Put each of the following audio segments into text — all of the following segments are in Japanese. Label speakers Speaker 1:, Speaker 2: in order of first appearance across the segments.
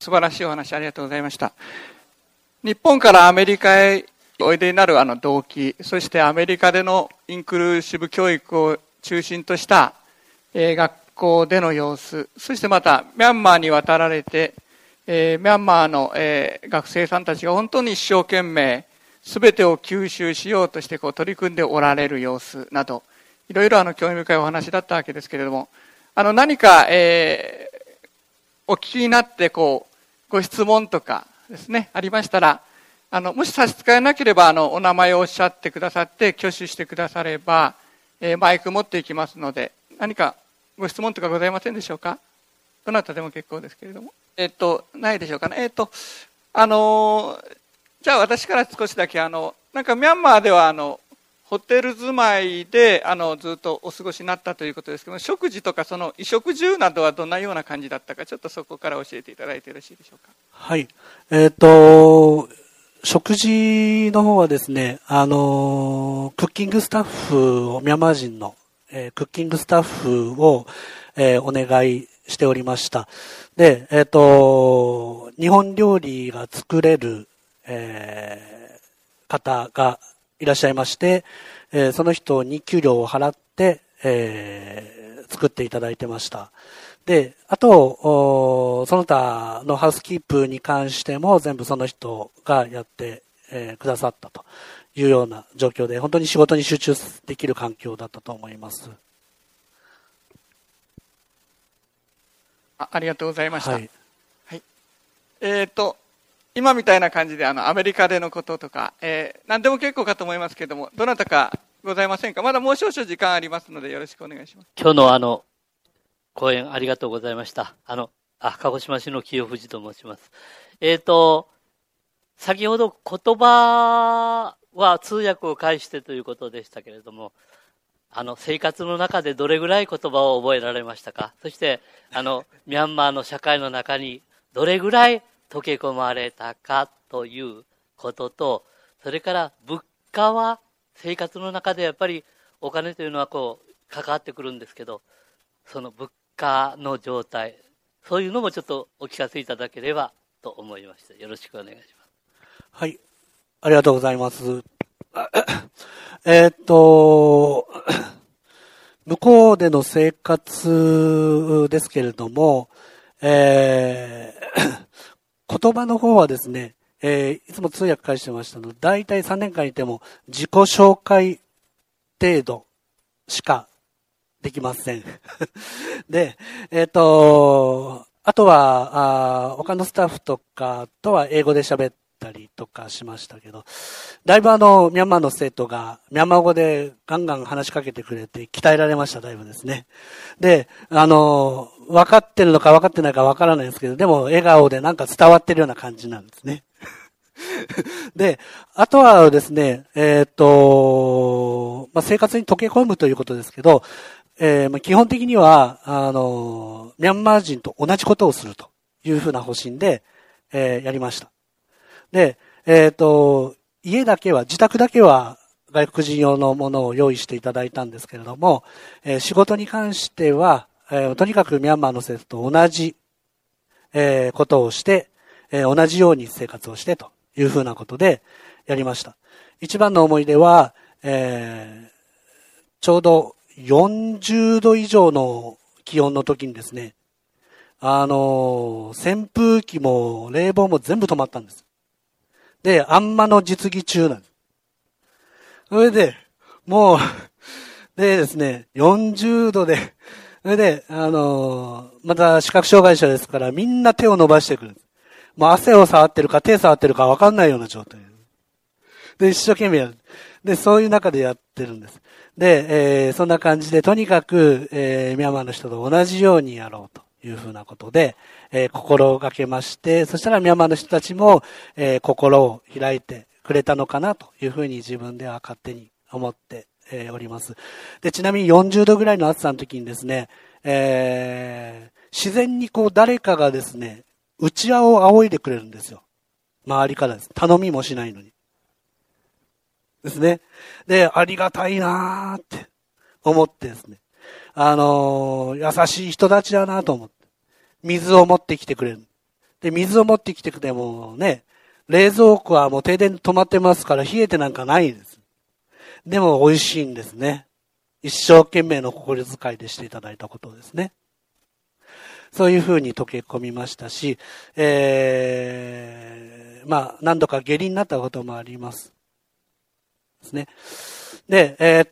Speaker 1: 素晴らしいお話ありがとうございました。日本からアメリカへおいでになる動機、そしてアメリカでのインクルーシブ教育を中心とした学校での様子、そしてまたミャンマーに渡られて、ミャンマーの学生さんたちが本当に一生懸命全てを吸収しようとして取り組んでおられる様子など、いろいろ興味深いお話だったわけですけれども、何か、お聞きになってご質問とかですねありましたら、もし差し支えなければお名前をおっしゃってくださって挙手してくだされば、マイク持っていきますので、何かご質問とかございませんでしょうか。どなたでも結構ですけれども、ないでしょうかね。じゃあ私から少しだけなんかミャンマーではホテル住まいでずっとお過ごしになったということですけども、食事とかその衣食住などはどんなような感じだったか、ちょっとそこから教えていただいてよろしいでしょうか。
Speaker 2: はい。食事の方はですね、クッキングスタッフを、ミャンマー人の、クッキングスタッフを、お願いしておりました。で、日本料理が作れる、方がいらっしゃいまして、その人に給料を払って、作っていただいてました。で、あと、その他のハウスキープに関しても全部その人がやって、くださったというような状況で、本当に仕事に集中できる環境だったと思います。
Speaker 1: ありがとうございました。はい。
Speaker 2: はい、
Speaker 1: 今みたいな感じでアメリカでのこととか、何でも結構かと思いますけれども、どなたかございませんか。まだもう少々時間ありますのでよろしくお願いします。
Speaker 3: 今日の講演ありがとうございました。鹿児島市の清藤と申します。先ほど言葉は通訳を介してということでしたけれども、生活の中でどれぐらい言葉を覚えられましたか。そして、ミャンマーの社会の中にどれぐらい溶け込まれたかということと、それから物価は生活の中でやっぱりお金というのは関わってくるんですけど、その物価の状態、そういうのもちょっとお聞かせいただければと思いました。よろしくお願いします。
Speaker 2: はい。ありがとうございます。向こうでの生活ですけれども、言葉の方はですね、いつも通訳返してましたので、だいたい3年間いても自己紹介程度しかできません。で、あとは他のスタッフとかとは英語で喋ったりとかしましたけど、だいぶミャンマーの生徒がミャンマー語でガンガン話しかけてくれて鍛えられました、だいぶですね。で、分かってるのか分かってないか分からないんですけど、でも笑顔でなんか伝わってるような感じなんですね。で、あとはですね、生活に溶け込むということですけど、基本的には、ミャンマー人と同じことをするというふうな方針で、やりました。で、家だけは、自宅だけは外国人用のものを用意していただいたんですけれども、仕事に関しては、とにかくミャンマーの生徒と同じ、ことをして、同じように生活をしてというふうなことでやりました。一番の思い出は、ちょうど40度以上の気温の時にですね、扇風機も冷房も全部止まったんです。で、あんまの実技中なんです。それで、もう、でですね、40度で、それで、また視覚障害者ですからみんな手を伸ばしてくるんです。もう汗を触ってるか手触ってるか分かんないような状態。で、一生懸命やる。で、そういう中でやってるんです。で、そんな感じで、とにかく、ミャンマーの人と同じようにやろうというふうなことで、心がけまして、そしたらミャンマーの人たちも、心を開いてくれたのかなというふうに自分では勝手に思っております。で、ちなみに40度ぐらいの暑さの時にですね、自然に誰かがですね、うちわを仰いでくれるんですよ。周りからです。頼みもしないのに。ですね。で、ありがたいなーって思ってですね。優しい人たちだなと思って。水を持ってきてくれる。 で、水を持ってきてくれもね、冷蔵庫はもう停電止まってますから冷えてなんかないです。でも美味しいんですね。一生懸命の心遣いでしていただいたことですね。そういうふうに溶け込みましたし、何度か下痢になったこともあります。ですね。で、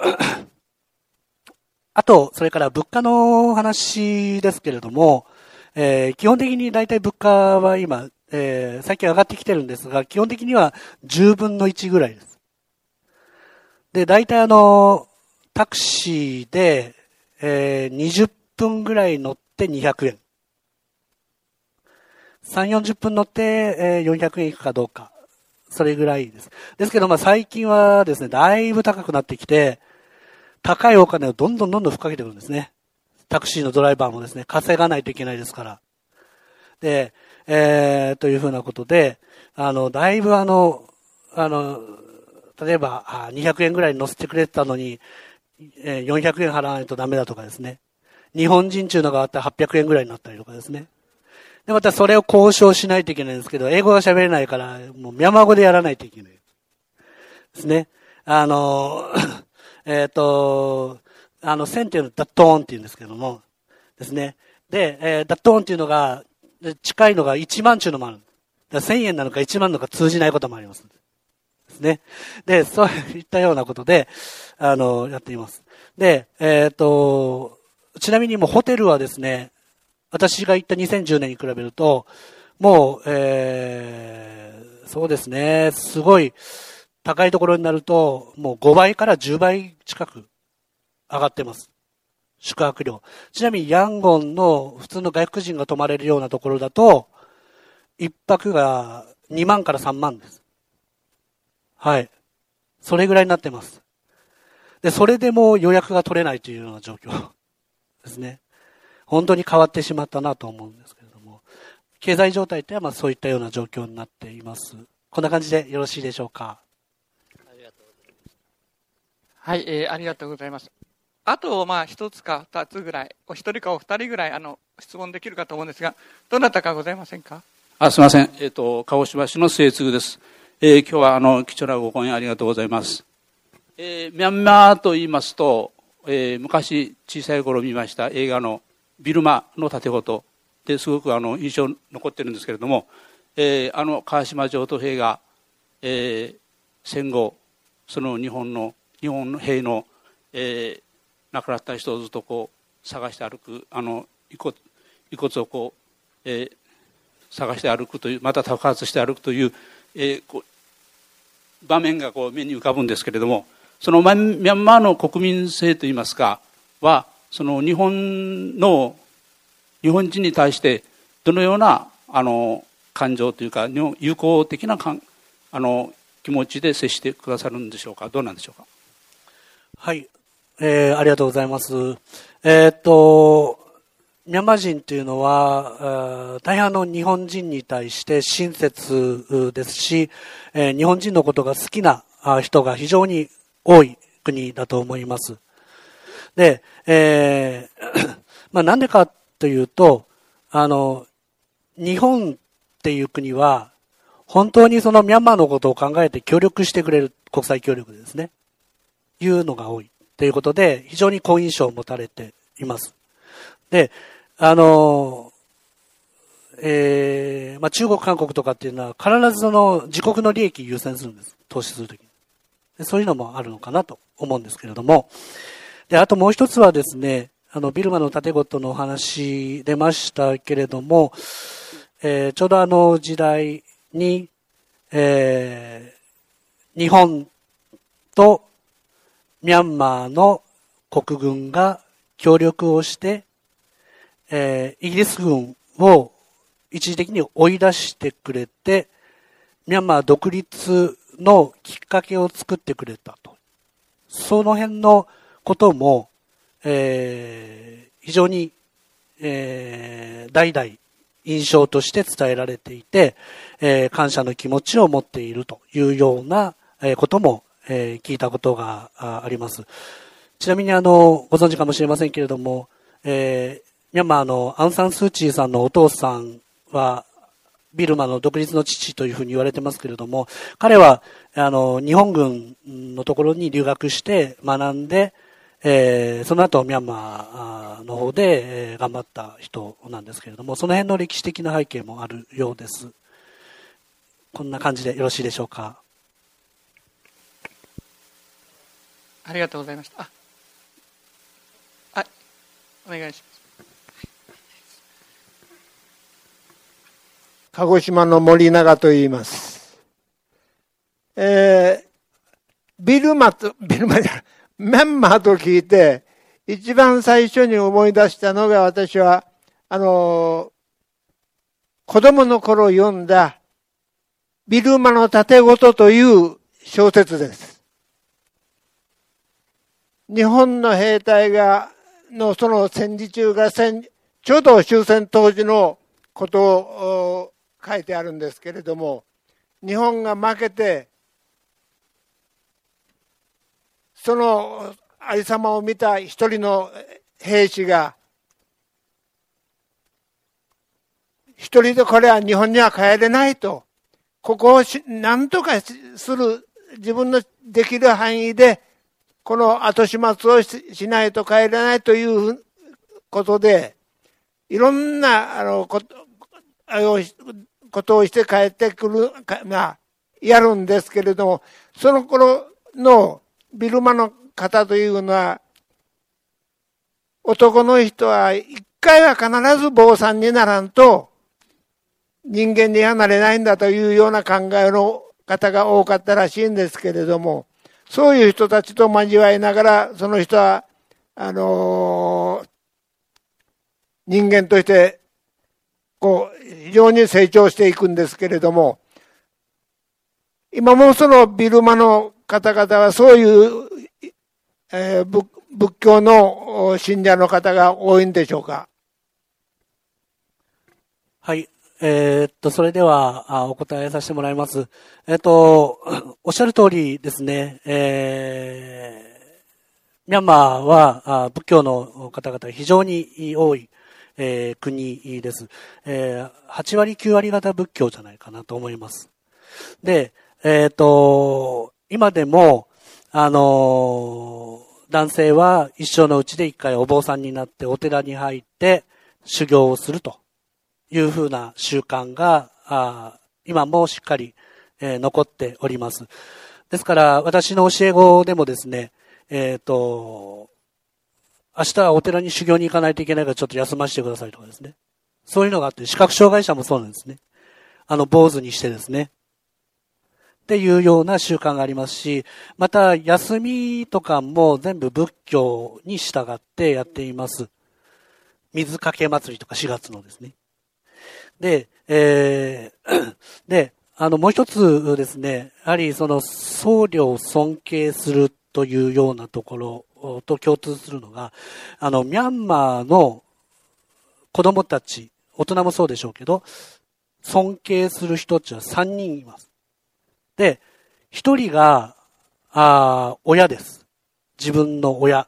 Speaker 2: あと、それから物価の話ですけれども、基本的に大体物価は今、最近上がってきてるんですが、基本的には10分の1ぐらいです。で、大体タクシーで、20分ぐらい乗って200円。3、40分乗って、400円いくかどうか。それぐらいです。ですけど、最近はですね、だいぶ高くなってきて、高いお金をどんどんふっかけてくるんですね。タクシーのドライバーもですね、稼がないといけないですから。で、というふうなことで、だいぶ例えば、200円ぐらい乗せてくれてたのに、400円払わないとダメだとかですね。日本人中のがあったら800円ぐらいになったりとかですね。で、またそれを交渉しないといけないんですけど、英語が喋れないから、もうミャンマー語でやらないといけない。ですね。線っていうのはダットーンって言うんですけども、ですね。で、ダットーンっていうのが、近いのが1万中のもある。1000円なのか1万なのか通じないこともあります。ですね。で、そういったようなことで、やっています。で、ちなみにもうホテルはですね、私が行った2010年に比べると、もう、そうですね、すごい高いところになると、もう5倍から10倍近く上がってます。宿泊料。ちなみにヤンゴンの普通の外国人が泊まれるようなところだと、一泊が2万から3万です。はい。それぐらいになってます。で、それでも予約が取れないというような状況ですね。本当に変わってしまったなと思うんですけれども、経済状態ってはそういったような状況になっています。こんな感じでよろしいでしょうか。
Speaker 1: はい、ありがとうございます。あと、一つか二つぐらい、お一人かお二人ぐらい、質問できるかと思うんですが、どなたかございませんか？
Speaker 4: すみません。鹿児島市の末次です。今日は貴重なご講演ありがとうございます。ミャンマーと言いますと、昔小さい頃見ました映画のビルマの盾事ですごく印象に残ってるんですけれども、川島上等兵が、戦後その日本の兵の、亡くなった人をずっとこう探して歩く遺骨を探して歩くという、また托発して歩くという、場面が目に浮かぶんですけれども、そのミャンマーの国民性といいますかは、その日本人に対してどのような感情というか友好的な気持ちで接してくださるんでしょうか。どうなんでしょうか。
Speaker 2: はい、ありがとうございます。ミャンマー人というのは大変日本人に対して親切ですし、日本人のことが好きな人が非常に多い国だと思います。で、なんでかというと、日本っていう国は本当にそのミャンマーのことを考えて協力してくれる国際協力ですね。いうのが多いということで非常に好印象を持たれています。で、中国、韓国とかっていうのは必ずその自国の利益を優先するんです。投資するときに。そういうのもあるのかなと思うんですけれども。で、あともう一つはですね、ビルマの盾事のお話出ましたけれども、ちょうど時代に、日本とミャンマーの国軍が協力をして、イギリス軍を一時的に追い出してくれて、ミャンマー独立のきっかけを作ってくれたと。その辺のことも、非常に、代々印象として伝えられていて、感謝の気持ちを持っているというようなことも、聞いたことがあります。ちなみにご存知かもしれませんけれども、ミャンマーのアウン・サン・スー・チーさんのお父さんはビルマの独立の父というふうに言われてますけれども、彼は日本軍のところに留学して学んで、その後ミャンマーの方で、頑張った人なんですけれども、その辺の歴史的な背景もあるようです。こんな感じでよろしいでしょうか。
Speaker 1: ありがとうございました。はい、お願いします。
Speaker 5: 鹿児島の森永と言います。ミャンマーと聞いて、一番最初に思い出したのが、私は、子供の頃読んだ、ビルマの盾事という小説です。日本の兵隊のその戦時中がちょうど終戦当時のことを書いてあるんですけれども、日本が負けて、そのありさまを見た一人の兵士が、一人でこれは日本には帰れないと、ここを何とかする、自分のできる範囲で、この後始末をしないと帰れないということで、いろんなことをして帰ってくる、やるんですけれども、その頃のビルマの方というのは、男の人は一回は必ず坊さんにならんと人間にはなれないんだというような考えの方が多かったらしいんですけれども、そういう人たちと交わりながら、その人は、人間として、非常に成長していくんですけれども、今もそのビルマの方々はそういう、仏教の信者の方が多いんでしょうか。
Speaker 2: はい。それでは、お答えさせてもらいます。おっしゃる通りですね、ミャンマーは、仏教の方々が非常に多い、国です。8割、9割方仏教じゃないかなと思います。で、今でも、男性は一生のうちで一回お坊さんになってお寺に入って修行をするというふうな習慣が、今もしっかり、残っております。ですから、私の教え子でもですね、明日はお寺に修行に行かないといけないからちょっと休ませてくださいとかですね。そういうのがあって、視覚障害者もそうなんですね。坊主にしてですね。っていうような習慣がありますし、また、休みとかも全部仏教に従ってやっています。水かけ祭りとか4月のですね。で、もう一つですね、やはりその僧侶を尊敬するというようなところと共通するのが、ミャンマーの子供たち、大人もそうでしょうけど、尊敬する人たちは3人います。で、1人が、親です。自分の親。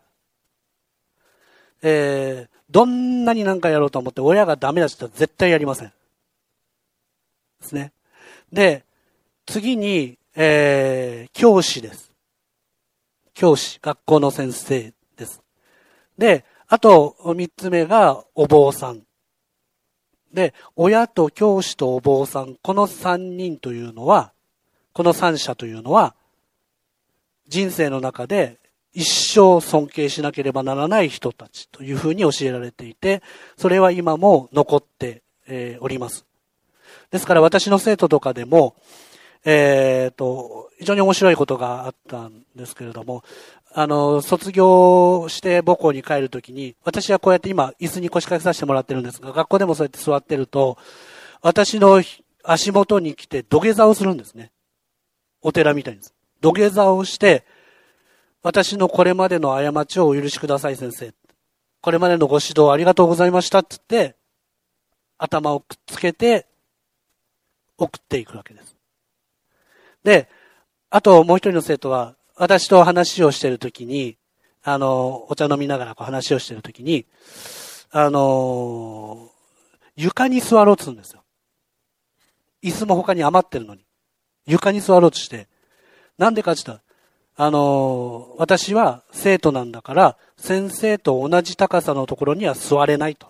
Speaker 2: どんなに何かやろうと思って親がダメだって言ったら絶対やりません。ですね。で、次に、教師です。教師、学校の先生です。で、あと3つ目がお坊さん。で、親と教師とお坊さん、この3人というのは、この3者というのは、人生の中で一生尊敬しなければならない人たちというふうに教えられていて、それは今も残っております。ですから私の生徒とかでも、非常に面白いことがあったんですけれども、卒業して母校に帰るときに、私はこうやって今椅子に腰掛けさせてもらってるんですが、学校でもそうやって座ってると、私の足元に来て土下座をするんですね。お寺みたいにです。土下座をして、私のこれまでの過ちをお許しください先生。これまでのご指導ありがとうございましたって言って、頭をくっつけて送っていくわけです。で、あともう一人の生徒は、私と話をしているときに、お茶飲みながら話をしているときに、床に座ろうとするんですよ。 椅子も他に余ってるのに。床に座ろうとして。なんでかって言ったら、私は生徒なんだから、先生と同じ高さのところには座れないと。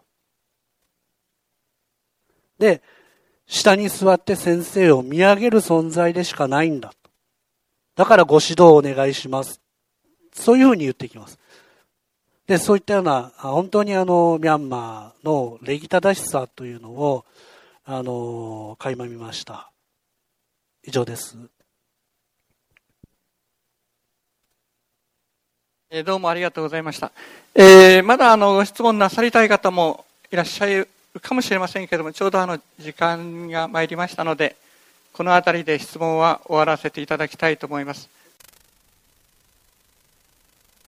Speaker 2: で、下に座って先生を見上げる存在でしかないんだ。だからご指導をお願いします。そういうふうに言ってきます。で、そういったような、本当にミャンマーの礼儀正しさというのを、垣間見ました。以上です。
Speaker 1: どうもありがとうございました。まだご質問なさりたい方もいらっしゃるかもしれませんけれども、ちょうど時間が参りましたので、このあたりで質問は終わらせていただきたいと思います。